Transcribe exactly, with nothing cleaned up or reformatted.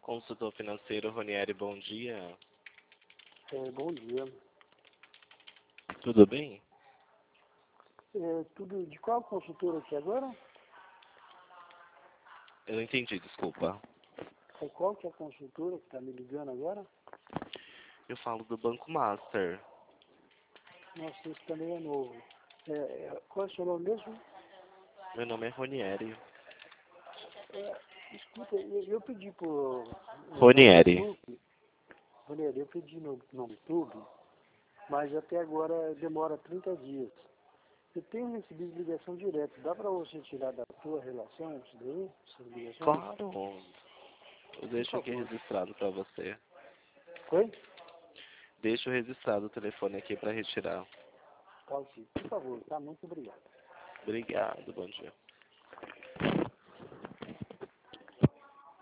Consultor financeiro Ronieri, bom dia. É, bom dia. Tudo bem? É, tudo de qual consultora aqui agora? Eu não entendi, desculpa. É qual que é a consultora que está me ligando agora? Eu falo do Banco Master. Nossa, esse também é novo. É, é, qual é o seu nome mesmo? Meu nome é Ronieri. É, escuta, eu, eu pedi por no, no Ronieri. YouTube, Valéria, eu pedi no, no YouTube, mas até agora demora trinta dias. Eu tenho recebido ligação direta. Dá para você tirar da tua relação isso daí, essas ligações? Claro. Eu Por deixo aqui favor. registrado para você. Oi? Deixo registrado o telefone aqui para retirar. Pode sim. Por favor, tá? Muito obrigado. Obrigado, bom dia.